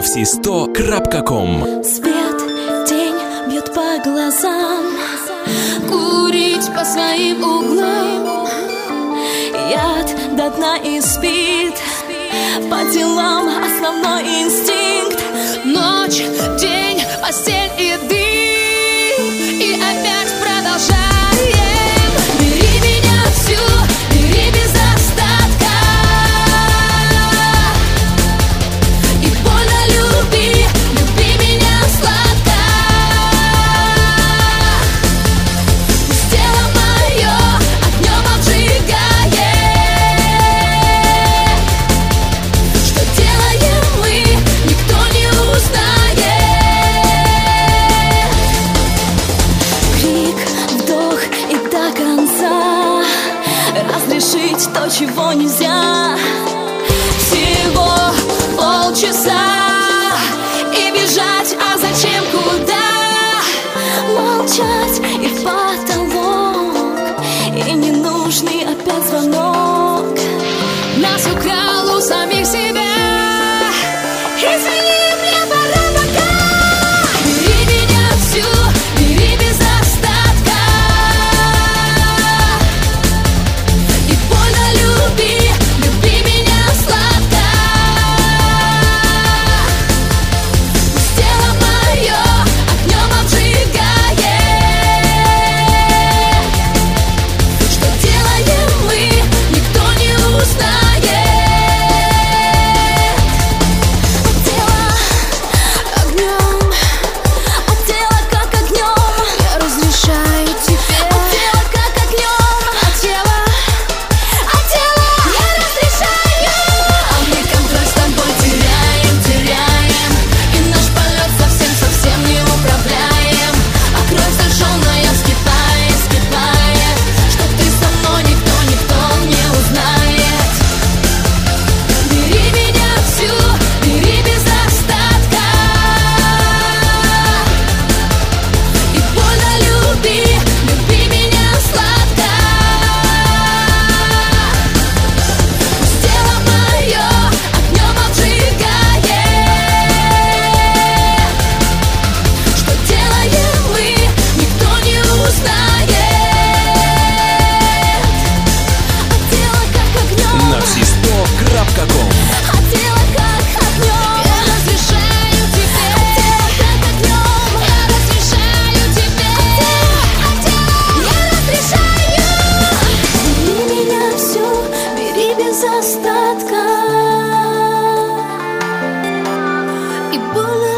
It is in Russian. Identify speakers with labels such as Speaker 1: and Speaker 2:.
Speaker 1: все100.com.
Speaker 2: Свет, тень бьет по глазам, курить по своим углам. Яд до дна и спит, по делам основной инстинкт. Ночь, день, постель и дым, и опять продолжаем. Бери меня всю, бери без остатка, и больно люби, люби меня сладко. Пусть тело мое огнем обжигает. Что делаем мы, никто не узнает. Крик, вдох и до конца разрешить то, чего нельзя. Всего полчаса и бежать, а зачем, куда? Молчать и в потолок, и ненужный опять звонок. Нас украл у самих себя. Извини, мне пора пока. Бери меня всю, бери без остатка, и больно люби, люби меня сладко. Пусть тело мое огнем обжигает. Что делаем мы, никто не узнает. От тела как огнем, я разрешаю тебе. От тела как огнем, от тела я разрешаю. А мы контроль с тобой теряем, и наш полет совсем не управляем. А кровь зажженная вскипает, что ты со мной никто не узнает. Бери меня всю, бери без остатка, и больно люби, люби меня сладко. Пусть тело мое огнем обжигает. Что делаем мы, никто не узнает. От тела как огнем,
Speaker 1: На все100.com.
Speaker 2: от тела как огнем, я разрешаю тебе. От тела как огнем, я разрешаю тебе. От тела я разрешаю. Бери меня всю, бери без остатка, и больно